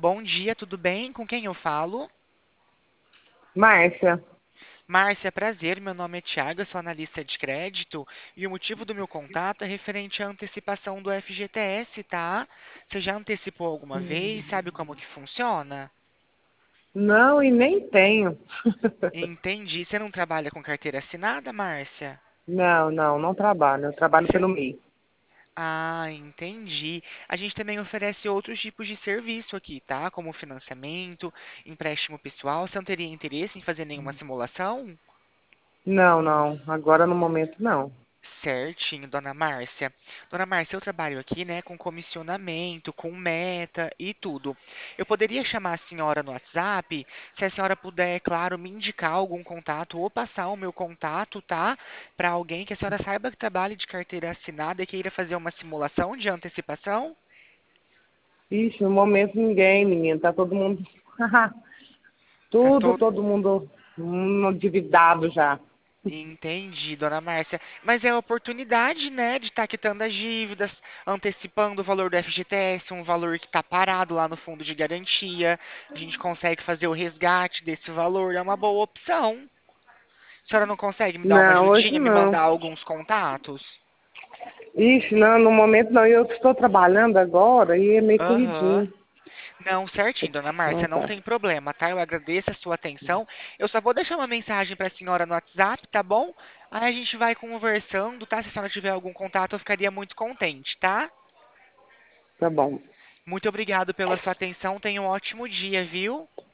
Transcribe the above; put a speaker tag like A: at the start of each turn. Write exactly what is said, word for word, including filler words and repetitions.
A: Bom dia, tudo bem? Com quem eu falo?
B: Márcia,
A: Márcia, prazer. Meu nome é Thiago, eu sou analista de crédito e o motivo do meu contato é referente à antecipação do F G T S, tá? Você já antecipou alguma vez? Sabe como que funciona?
B: não e nem tenho.
A: Entendi. Você não trabalha com carteira assinada, Márcia?
B: Não, não, não trabalho. Eu trabalho
A: Você-
B: pelo MEI.
A: Ah, entendi. A gente também oferece outros tipos de serviço aqui, tá? Como financiamento, empréstimo pessoal. Você não teria interesse em fazer nenhuma simulação?
B: Não, não. Agora no momento não.
A: Certinho, dona Márcia. Dona Márcia, eu trabalho aqui, né, com comissionamento, com meta e tudo. Eu poderia chamar a senhora no WhatsApp, se a senhora puder, é claro, me indicar algum contato ou passar o meu contato, tá? Para alguém que a senhora saiba que trabalhe de carteira assinada e queira fazer uma simulação de antecipação?
B: Ixi, no momento ninguém, menina. Tá todo mundo.
A: Tá
B: Tudo,
A: todo.
B: todo mundo hum, endividado já.
A: Entendi, dona Márcia. Mas é a oportunidade, né, de estar quitando as dívidas, antecipando o valor do F G T S, um valor que está parado lá no fundo de garantia. A gente consegue fazer o resgate desse valor, é uma boa opção. A senhora não consegue me dar uma
B: Não, hoje
A: ajudinha, me
B: não.
A: mandar alguns contatos?
B: Ixi, não, no momento não. Eu estou trabalhando agora e é meio
A: Aham.
B: corridinho.
A: Não, certinho, dona
B: Ah,
A: Márcia, não
B: tá.
A: tem problema, tá? Eu agradeço a sua atenção. Eu só vou deixar uma mensagem para a senhora no WhatsApp, tá bom? Aí a gente vai conversando, tá? Se a senhora tiver algum contato, eu ficaria muito contente, tá?
B: Tá bom.
A: Muito obrigado pela sua atenção. Tenha um ótimo dia, viu?